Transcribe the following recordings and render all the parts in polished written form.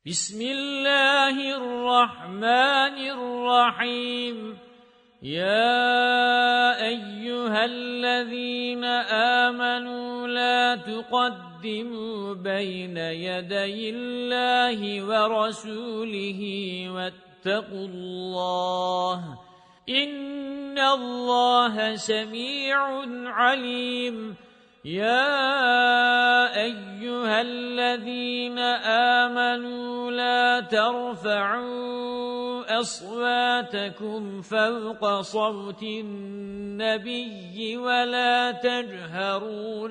بسم الله الرحمن الرحيم يا أيها الذين آمنوا لا تقدموا بين يدي الله ورسوله واتقوا الله إن الله سميع عليم يا أيها الذين آمنوا لا ترفعوا أصواتكم فوق صوت النبي ولا تجهروا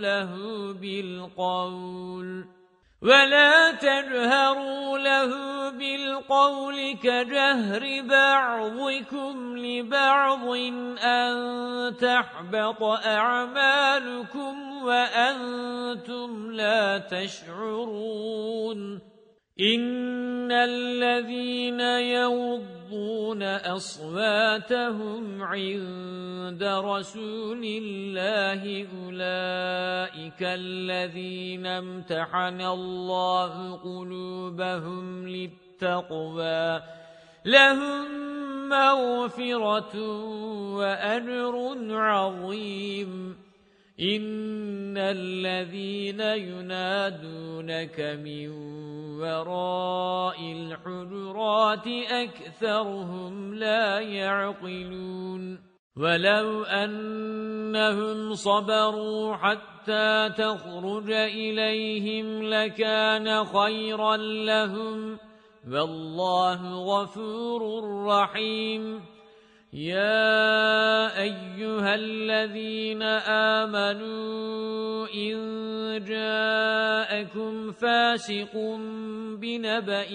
له بالقول كجهر بعضكم لبعض أن تحبط أعمالكم وأنتم لا تشعرون إن الذين يغضون أصواتهم عند رسول الله أولئك الذين امتحن الله قلوبهم للتقوى لهم مغفرة وأجر عظيم إن الذين ينادونك من وراء الحجرات أكثرهم لا يعقلون ولو أنهم صبروا حتى تخرج إليهم لكان خيرا لهم والله غفور رحيم يا أيها الذين آمنوا إن جاءكم فاسق بنبأ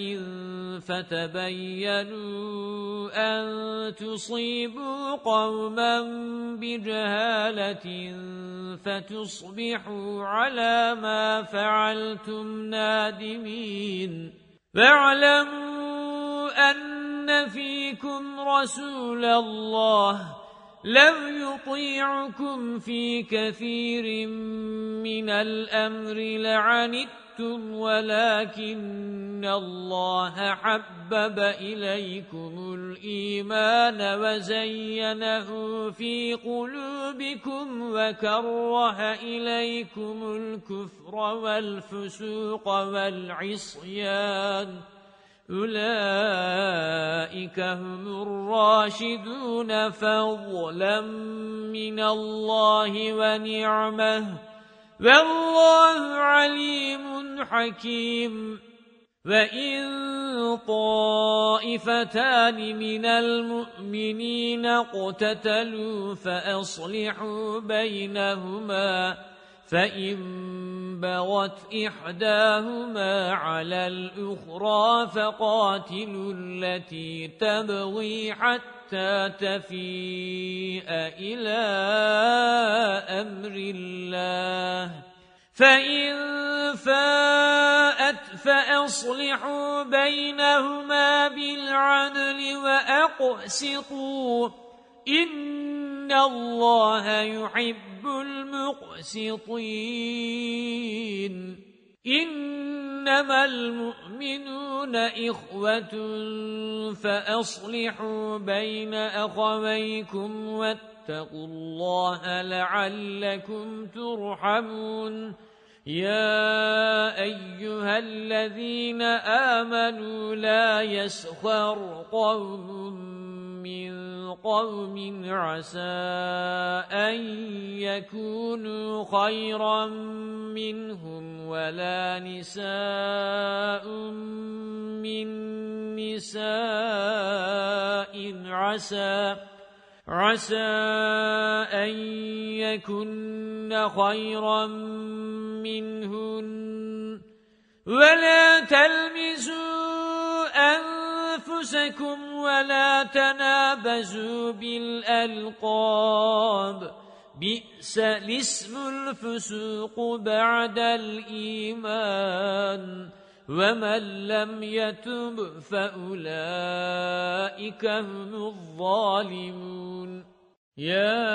فتبينوا أن تصيبوا قوما بجهالة فتصبحوا على ما فعلتم نادمين واعلموا أن فيكم رسول الله لو يطيعكم في كثير من الأمر لعنتم ولكن الله حبب إليكم الإيمان وزينه في قلوبكم وكره إليكم الكفر والفسوق والعصيان أولئك هم الراشدون فضلا من الله ونعمه والله عليم حكيم وإن طائفتان من المؤمنين اقتتلوا فأصلحوا بينهما فإن بغت إحداهما على الأخرى فقاتلوا التي تبغي حتى تفيء إلى أمر الله فإن فاءت فأصلحوا بينهما بالعدل وأقسطوا إن الله يحب المقسطين إنما المؤمنون إخوة فأصلحوا بين أخويكم واتقوا الله لعلكم ترحمون يا أيها الذين آمنوا لا يسخر قوم من قوم عسى أن يكونوا خيرا منهم ولا نساء من نساء عسى أن يكن خيرا منهن ولا تلمزوا أنفسكم ولا تنابزوا بالألقاب بئس الاسم الفسوق بعد الإيمان ومن لم يتب فأولئك هم الظالمون يا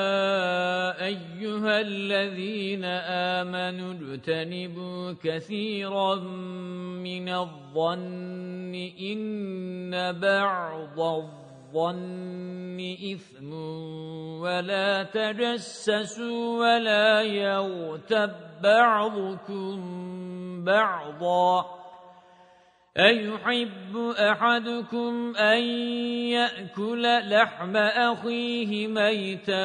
أيها الذين آمنوا اجتنبوا كثيرا من الظن إن بعض الظن إثم ولا تجسسوا ولا يغتب بعضكم بعضا أيحب أحدكم أن يأكل لحم أخيه ميتا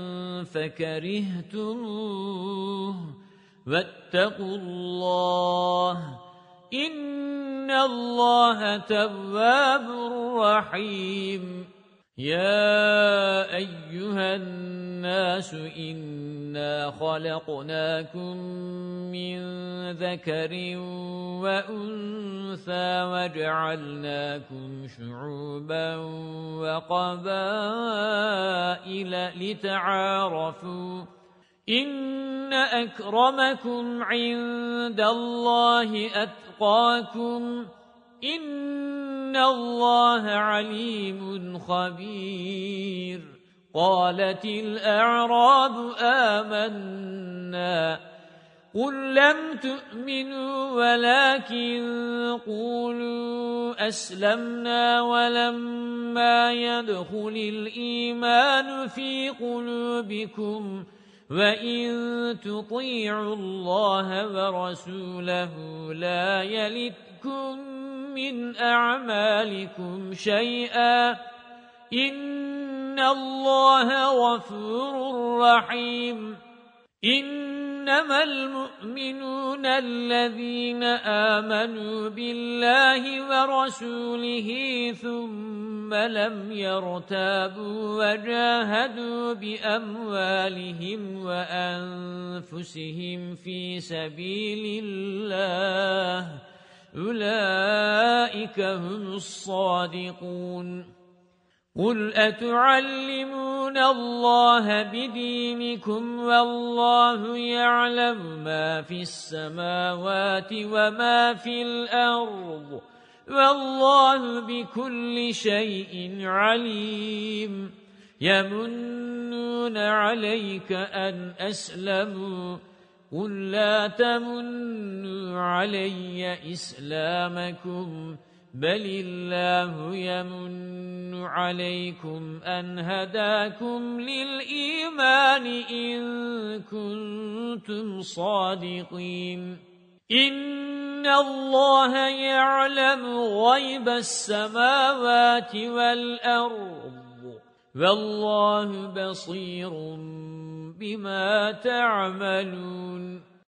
فكرهتموه واتقوا الله إن الله تواب رحيم يا أيها الناس إنا خلقناكم من ذكر وأنثى وجعلناكم شعوبا وقبائل لتعارفوا إن أكرمكم عند الله أتقاكم إن الله عليم خبير قالت الأعراب آمنا قل لم تؤمنوا ولكن قولوا أسلمنا ولما يدخل الإيمان في قلوبكم وَإِن تُطِيعُوا اللَّهَ وَرَسُولَهُ لَا يَلِتْكُم مِّنْ أَعْمَالِكُمْ شَيْئًا إِنَّ اللَّهَ غَفُورٌ رَّحِيمٌ إِنَّمَا الْمُؤْمِنُونَ الَّذِينَ آمَنُوا بِاللَّهِ وَرَسُولِهِ ثُمَّ لَمْ يَرْتَابُوا وَجَاهَدُوا بِأَمْوَالِهِمْ وَأَنفُسِهِمْ فِي سَبِيلِ اللَّهِ أُولَئِكَ هُمُ الصَّادِقُونَ قُلْ أَتُعَلِّمُونَ اللَّهَ بِدِينِكُمْ وَاللَّهُ يَعْلَمُ مَا فِي السَّمَاوَاتِ وَمَا فِي الْأَرْضِ وَاللَّهُ بِكُلِّ شَيْءٍ عَلِيمٌ يَمُنُّونَ عَلَيْكَ أَنْ أَسْلَمُوا قُل لَّا تَمُنُّوا عَلَيَّ إِسْلَامَكُمْ بَلِ اللَّهُ يَمُنُّ عَلَيْكُمْ أَنْ هَدَاكُمْ لِلْإِيمَانِ إِن كُنتُمْ صَادِقِينَ إِنَّ اللَّهَ يَعْلَمُ غَيْبَ السَّمَاوَاتِ وَالْأَرْضِ وَاللَّهُ بَصِيرٌ بِمَا تَعْمَلُونَ